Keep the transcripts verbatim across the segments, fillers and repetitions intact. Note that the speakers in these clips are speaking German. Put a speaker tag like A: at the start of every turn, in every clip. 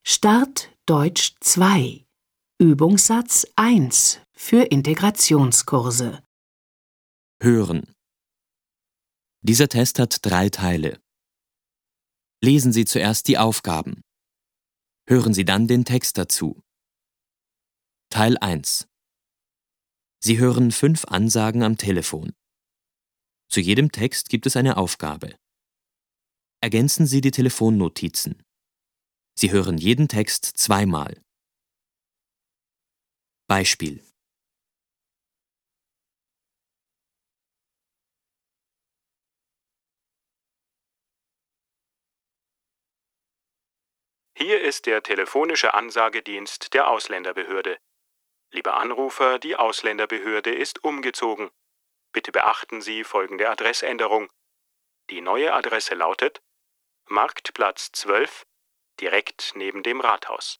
A: Start Deutsch zwei. Übungssatz eins für Integrationskurse.
B: Hören. Dieser Test hat drei Teile. Lesen Sie zuerst die Aufgaben. Hören Sie dann den Text dazu. Teil eins. Sie hören fünf Ansagen am Telefon. Zu jedem Text gibt es eine Aufgabe. Ergänzen Sie die Telefonnotizen. Sie hören jeden Text zweimal. Beispiel:
C: Hier ist der telefonische Ansagedienst der Ausländerbehörde. Lieber Anrufer, die Ausländerbehörde ist umgezogen. Bitte beachten Sie folgende Adressänderung. Die neue Adresse lautet Marktplatz zwölf, direkt neben dem Rathaus.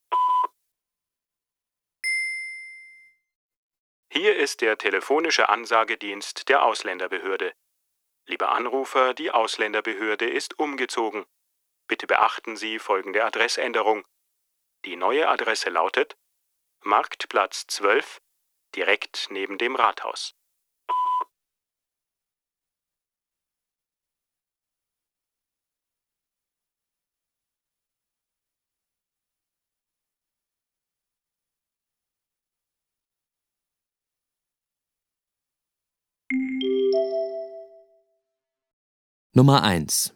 C: Hier ist der telefonische Ansagedienst der Ausländerbehörde. Lieber Anrufer, die Ausländerbehörde ist umgezogen. Bitte beachten Sie folgende Adressänderung. Die neue Adresse lautet Marktplatz zwölf, direkt neben dem Rathaus.
B: Nummer eins.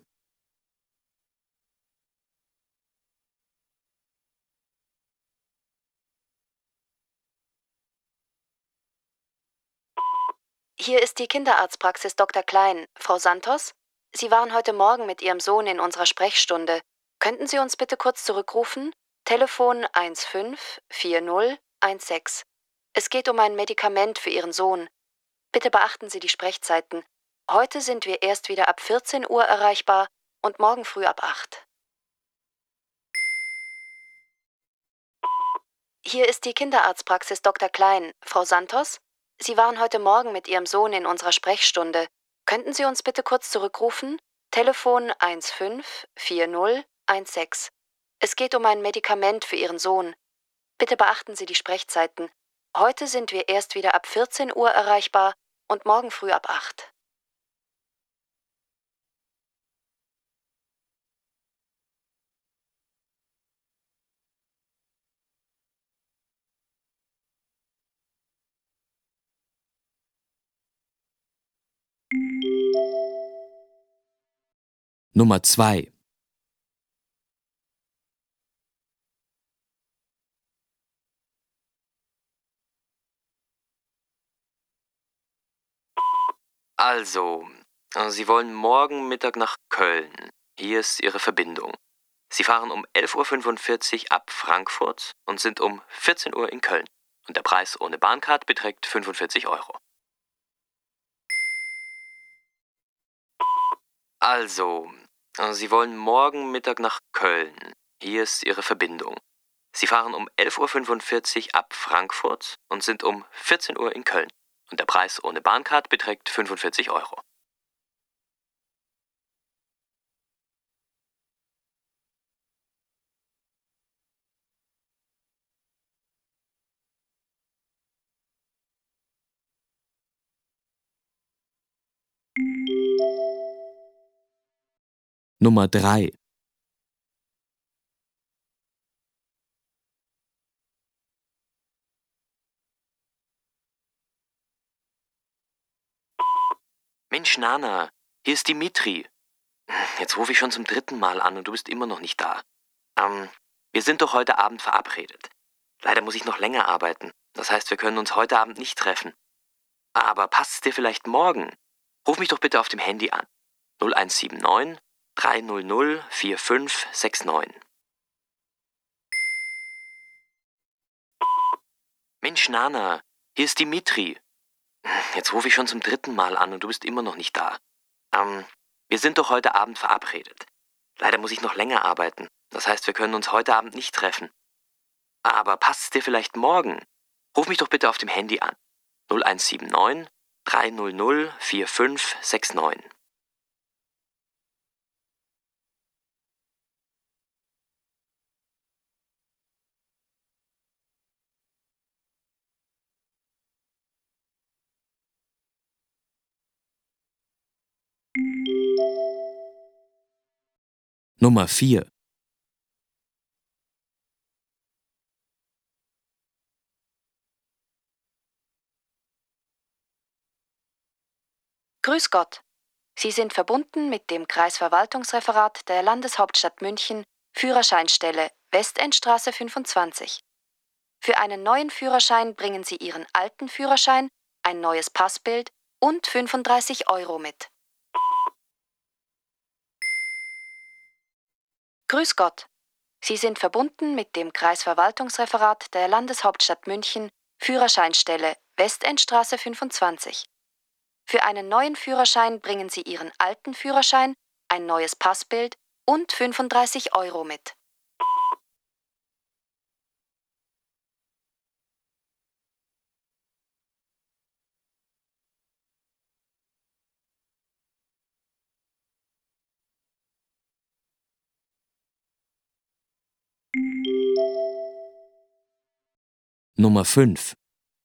D: Hier ist die Kinderarztpraxis Doktor Klein. Frau Santos, Sie waren heute Morgen mit Ihrem Sohn in unserer Sprechstunde. Könnten Sie uns bitte kurz zurückrufen? Telefon eins fünf vier null eins sechs. Es geht um ein Medikament für Ihren Sohn. Bitte beachten Sie die Sprechzeiten. Heute sind wir erst wieder ab vierzehn Uhr erreichbar und morgen früh ab acht. Hier ist die Kinderarztpraxis Doktor Klein. Frau Santos, Sie waren heute Morgen mit Ihrem Sohn in unserer Sprechstunde. Könnten Sie uns bitte kurz zurückrufen? Telefon eins fünf vier null eins sechs. Es geht um ein Medikament für Ihren Sohn. Bitte beachten Sie die Sprechzeiten. Heute sind wir erst wieder ab vierzehn Uhr erreichbar und morgen früh ab acht.
B: Nummer zwei.
E: Also, äh, Sie wollen morgen Mittag nach Köln. Hier ist Ihre Verbindung. Sie fahren um elf Uhr fünfundvierzig ab Frankfurt und sind um vierzehn Uhr in Köln. Und der Preis ohne Bahncard beträgt fünfundvierzig Euro. Also, äh, Sie wollen morgen Mittag nach Köln. Hier ist Ihre Verbindung. Sie fahren um elf Uhr fünfundvierzig ab Frankfurt und sind um vierzehn Uhr in Köln. Und der Preis ohne Bahncard beträgt fünfundvierzig Euro.
B: Nummer drei.
E: Mensch, Nana, hier ist Dimitri. Jetzt rufe ich schon zum dritten Mal an und du bist immer noch nicht da. Ähm, wir sind doch heute Abend verabredet. Leider muss ich noch länger arbeiten. Das heißt, wir können uns heute Abend nicht treffen. Aber passt es dir vielleicht morgen? Ruf mich doch bitte auf dem Handy an. null eins sieben neun drei null null vier fünf sechs neun. Mensch, Nana, hier ist Dimitri. Jetzt rufe ich schon zum dritten Mal an und du bist immer noch nicht da. Ähm, wir sind doch heute Abend verabredet. Leider muss ich noch länger arbeiten. Das heißt, wir können uns heute Abend nicht treffen. Aber passt es dir vielleicht morgen? Ruf mich doch bitte auf dem Handy an. null eins sieben neun drei null null vier fünf sechs neun.
B: Nummer vier.
D: Grüß Gott. Sie sind verbunden mit dem Kreisverwaltungsreferat der Landeshauptstadt München, Führerscheinstelle Westendstraße fünfundzwanzig. Für einen neuen Führerschein bringen Sie Ihren alten Führerschein, ein neues Passbild und fünfunddreißig Euro mit. Grüß Gott. Sie sind verbunden mit dem Kreisverwaltungsreferat der Landeshauptstadt München, Führerscheinstelle Westendstraße fünfundzwanzig. Für einen neuen Führerschein bringen Sie Ihren alten Führerschein, ein neues Passbild und fünfunddreißig Euro mit.
B: Nummer fünf.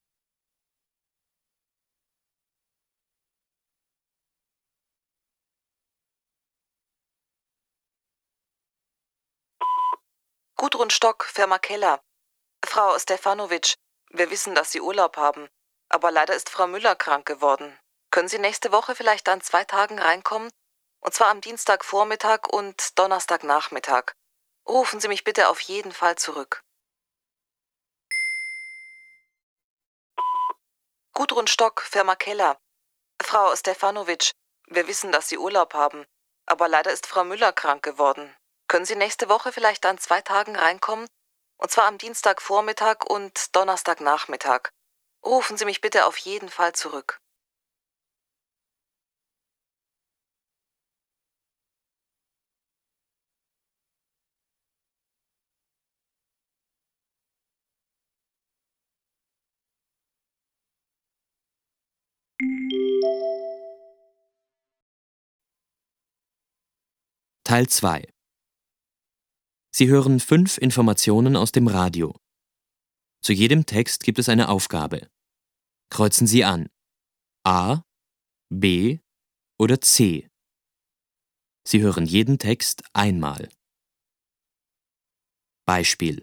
F: Gudrun Stock, Firma Keller. Frau Stefanovic, wir wissen, dass Sie Urlaub haben, aber leider ist Frau Müller krank geworden. Können Sie nächste Woche vielleicht an zwei Tagen reinkommen? Und zwar am Dienstagvormittag und Donnerstagnachmittag. Rufen Sie mich bitte auf jeden Fall zurück. Gudrun Stock, Firma Keller. Frau Stefanovic, wir wissen, dass Sie Urlaub haben, aber leider ist Frau Müller krank geworden. Können Sie nächste Woche vielleicht an zwei Tagen reinkommen? Und zwar am Dienstagvormittag und Donnerstagnachmittag. Rufen Sie mich bitte auf jeden Fall zurück.
B: Teil zwei. Sie hören fünf Informationen aus dem Radio. Zu jedem Text gibt es eine Aufgabe. Kreuzen Sie an. A, B oder C. Sie hören jeden Text einmal. Beispiel.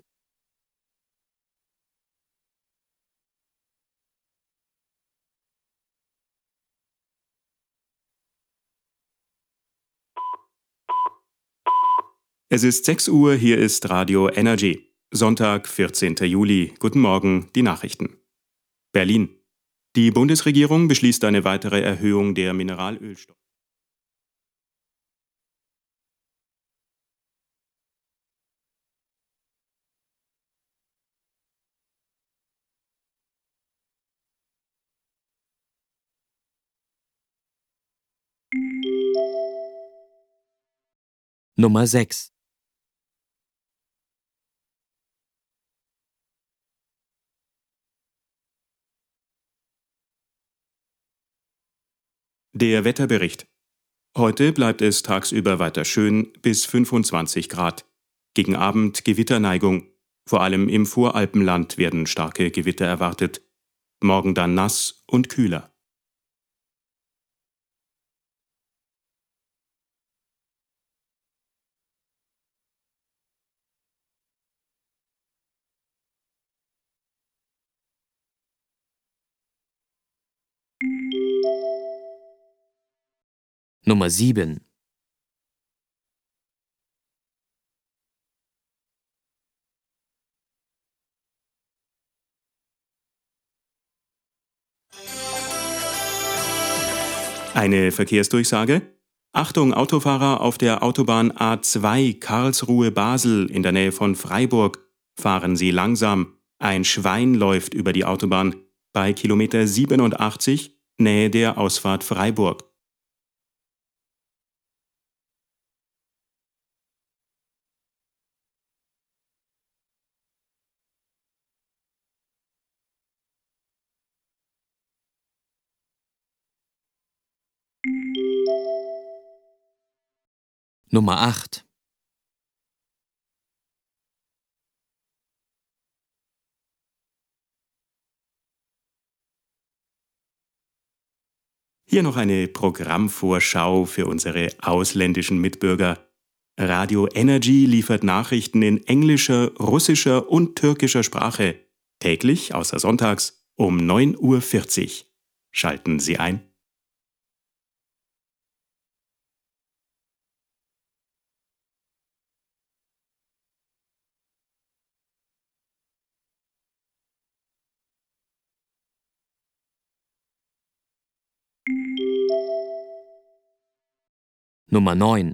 C: Es ist sechs Uhr, hier ist Radio Energy. Sonntag, vierzehnter Juli. Guten Morgen, die Nachrichten. Berlin. Die Bundesregierung beschließt eine weitere Erhöhung der Mineralölsteuer.
B: Nummer sechs.
C: Der Wetterbericht. Heute bleibt es tagsüber weiter schön bis fünfundzwanzig Grad. Gegen Abend Gewitterneigung. Vor allem im Voralpenland werden starke Gewitter erwartet. Morgen dann nass und kühler.
B: Nummer sieben.
C: Eine Verkehrsdurchsage. Achtung Autofahrer auf der Autobahn A zwei Karlsruhe-Basel in der Nähe von Freiburg. Fahren Sie langsam. Ein Schwein läuft über die Autobahn bei Kilometer siebenundachtzig, Nähe der Ausfahrt Freiburg.
B: Nummer acht.
C: Hier noch eine Programmvorschau für unsere ausländischen Mitbürger. Radio Energy liefert Nachrichten in englischer, russischer und türkischer Sprache. Täglich, außer sonntags, um neun Uhr vierzig. Schalten Sie ein.
B: Nummer neun.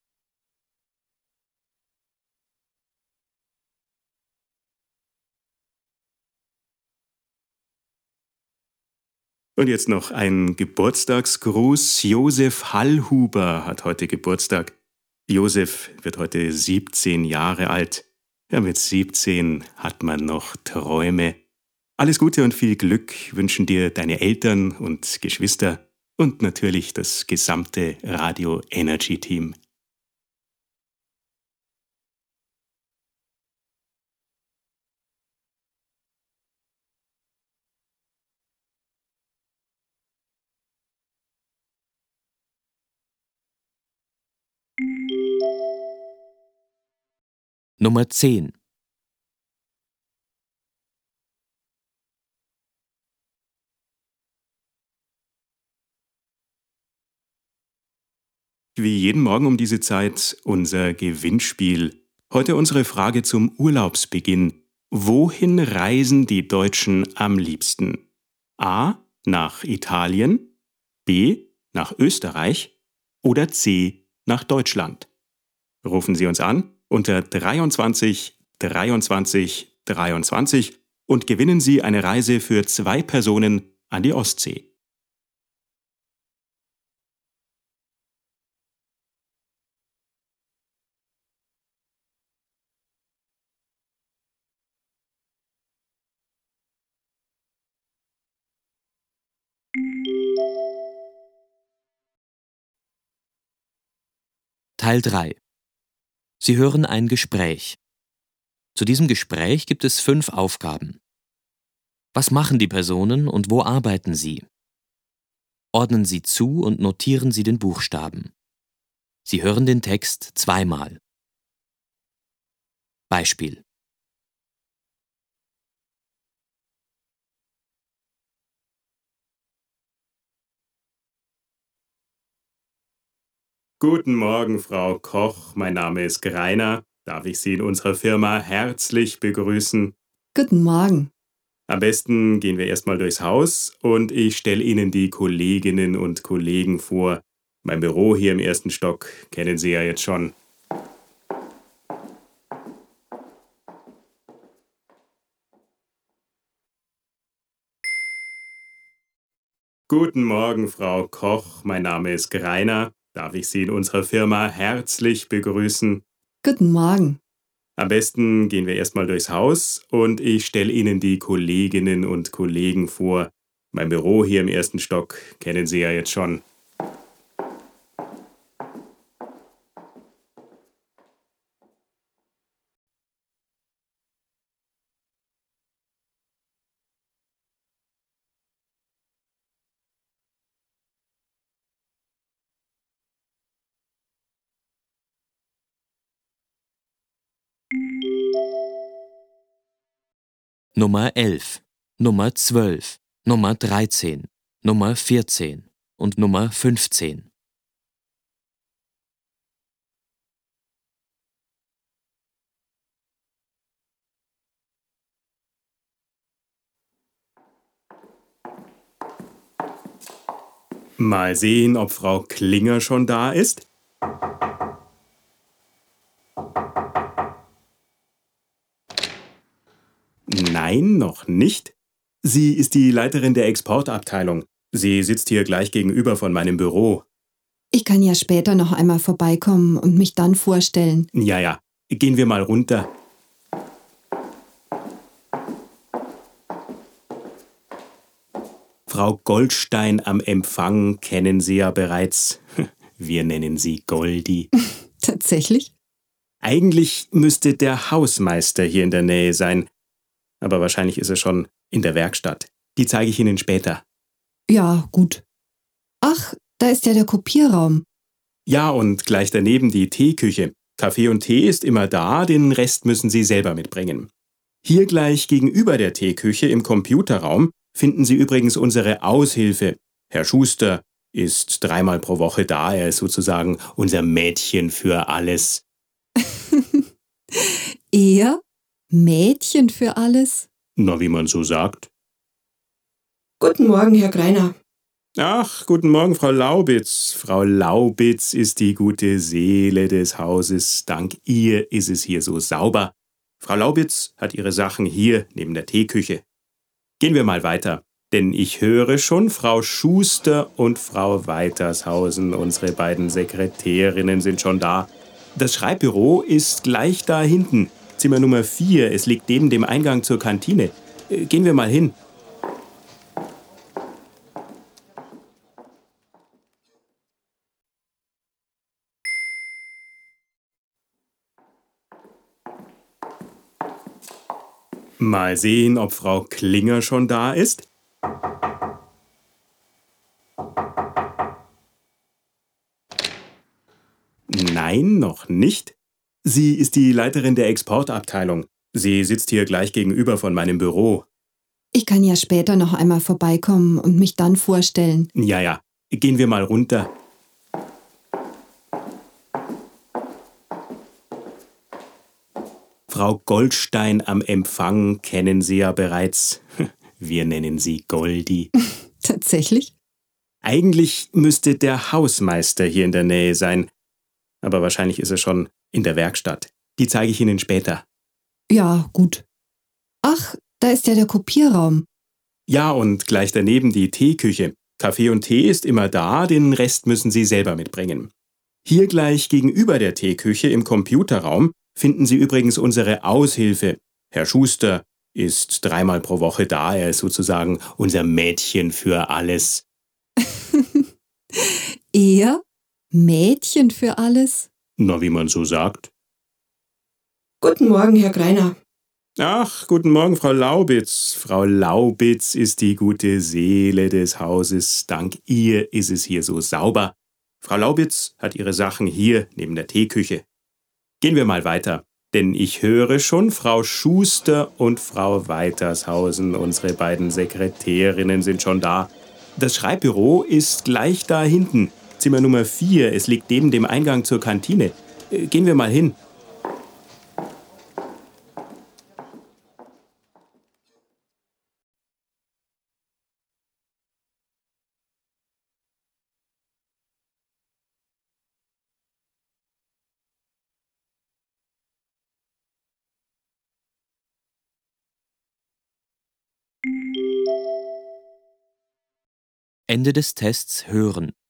C: Und jetzt noch ein Geburtstagsgruß. Josef Hallhuber hat heute Geburtstag. Josef wird heute siebzehn Jahre alt. Ja, mit siebzehn hat man noch Träume. Alles Gute und viel Glück wünschen dir deine Eltern und Geschwister und natürlich das gesamte Radio Energy Team.
B: Nummer zehn.
C: Wie jeden Morgen um diese Zeit unser Gewinnspiel. Heute unsere Frage zum Urlaubsbeginn. Wohin reisen die Deutschen am liebsten? A. Nach Italien, B. Nach Österreich oder C. Nach Deutschland? Rufen Sie uns an unter dreiundzwanzig dreiundzwanzig dreiundzwanzig und gewinnen Sie eine Reise für zwei Personen an die Ostsee.
B: Teil drei. Sie hören ein Gespräch. Zu diesem Gespräch gibt es fünf Aufgaben. Was machen die Personen und wo arbeiten sie? Ordnen Sie zu und notieren Sie den Buchstaben. Sie hören den Text zweimal. Beispiel.
C: Guten Morgen, Frau Koch. Mein Name ist Greiner. Darf ich Sie in unserer Firma herzlich begrüßen?
G: Guten Morgen.
C: Am besten gehen wir erstmal durchs Haus und ich stelle Ihnen die Kolleginnen und Kollegen vor. Mein Büro hier im ersten Stock kennen Sie ja jetzt schon. Guten Morgen, Frau Koch. Mein Name ist Greiner. Darf ich Sie in unserer Firma herzlich begrüßen?
G: Guten Morgen.
C: Am besten gehen wir erstmal durchs Haus und ich stelle Ihnen die Kolleginnen und Kollegen vor. Mein Büro hier im ersten Stock kennen Sie ja jetzt schon.
B: Nummer elf, Nummer zwölf, Nummer dreizehn, Nummer vierzehn und Nummer fünfzehn.
C: Mal sehen, ob Frau Klinger schon da ist. Nein, noch nicht. Sie ist die Leiterin der Exportabteilung. Sie sitzt hier gleich gegenüber von meinem Büro.
G: Ich kann ja später noch einmal vorbeikommen und mich dann vorstellen.
C: Ja, ja. Gehen wir mal runter. Frau Goldstein am Empfang kennen Sie ja bereits. Wir nennen sie Goldi.
G: Tatsächlich?
C: Eigentlich müsste der Hausmeister hier in der Nähe sein. Aber wahrscheinlich ist er schon in der Werkstatt. Die zeige ich Ihnen später.
G: Ja, gut. Ach, da ist ja der Kopierraum.
C: Ja, und gleich daneben die Teeküche. Kaffee und Tee ist immer da, den Rest müssen Sie selber mitbringen. Hier gleich gegenüber der Teeküche im Computerraum finden Sie übrigens unsere Aushilfe. Herr Schuster ist dreimal pro Woche da, er ist sozusagen unser Mädchen für alles.
G: Er? Mädchen für alles?
C: Na, wie man so sagt.
H: Guten Morgen, Herr Greiner.
C: Ach, guten Morgen, Frau Laubitz. Frau Laubitz ist die gute Seele des Hauses. Dank ihr ist es hier so sauber. Frau Laubitz hat ihre Sachen hier neben der Teeküche. Gehen wir mal weiter, denn ich höre schon, Frau Schuster und Frau Weitershausen, unsere beiden Sekretärinnen, sind schon da. Das Schreibbüro ist gleich da hinten, Zimmer Nummer vier. Es liegt neben dem Eingang zur Kantine. Äh, Gehen wir mal hin. Mal sehen, ob Frau Klinger schon da ist. Nein, noch nicht. Sie ist die Leiterin der Exportabteilung. Sie sitzt hier gleich gegenüber von meinem Büro.
G: Ich kann ja später noch einmal vorbeikommen und mich dann vorstellen.
C: Ja, ja. Gehen wir mal runter. Frau Goldstein am Empfang kennen Sie ja bereits. Wir nennen sie Goldi.
G: Tatsächlich?
C: Eigentlich müsste der Hausmeister hier in der Nähe sein. Aber wahrscheinlich ist er schon in der Werkstatt. Die zeige ich Ihnen später.
G: Ja, gut. Ach, da ist ja der Kopierraum.
C: Ja, und gleich daneben die Teeküche. Kaffee und Tee ist immer da, den Rest müssen Sie selber mitbringen. Hier gleich gegenüber der Teeküche im Computerraum finden Sie übrigens unsere Aushilfe. Herr Schuster ist dreimal pro Woche da, er ist sozusagen unser Mädchen für alles.
G: Er? Mädchen für alles?
C: Na, wie man so sagt.
H: Guten Morgen, Herr Greiner.
C: Ach, guten Morgen, Frau Laubitz. Frau Laubitz ist die gute Seele des Hauses. Dank ihr ist es hier so sauber. Frau Laubitz hat ihre Sachen hier neben der Teeküche. Gehen wir mal weiter, denn ich höre schon, Frau Schuster und Frau Weitershausen, unsere beiden Sekretärinnen, sind schon da. Das Schreibbüro ist gleich da hinten, Zimmer Nummer vier. Es liegt neben dem Eingang zur Kantine. Äh, Gehen wir mal hin.
B: Ende des Tests hören.